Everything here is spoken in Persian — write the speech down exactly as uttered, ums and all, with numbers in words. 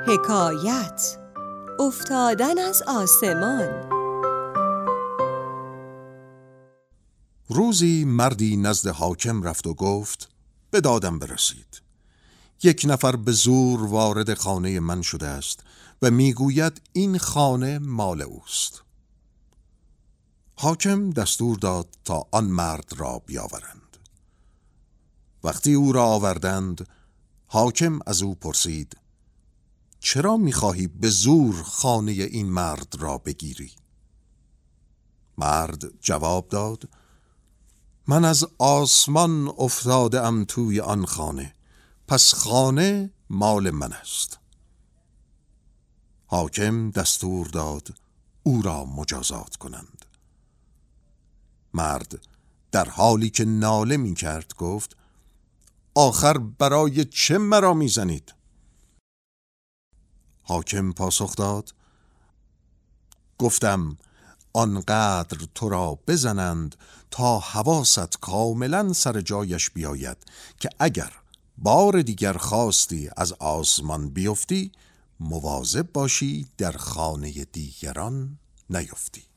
حکایت افتادن از آسمان. روزی مردی نزد حاکم رفت و گفت به دادم برسید. یک نفر به زور وارد خانه من شده است و میگوید این خانه مال اوست. حاکم دستور داد تا آن مرد را بیاورند. وقتی او را آوردند، حاکم از او پرسید چرا میخواهی به زور خانه این مرد را بگیری؟ مرد جواب داد من از آسمان افتاده ام توی آن خانه، پس خانه مال من است. حاکم دستور داد او را مجازات کنند. مرد در حالی که ناله می کرد گفت آخر برای چه مرا می زنید؟ حاکم پاسخ داد گفتم آنقدر تو را بزنند تا حواست کاملا سر جایش بیاید که اگر بار دیگر خواستی از آسمان بیفتی مواظب باشی در خانه دیگران نیفتی.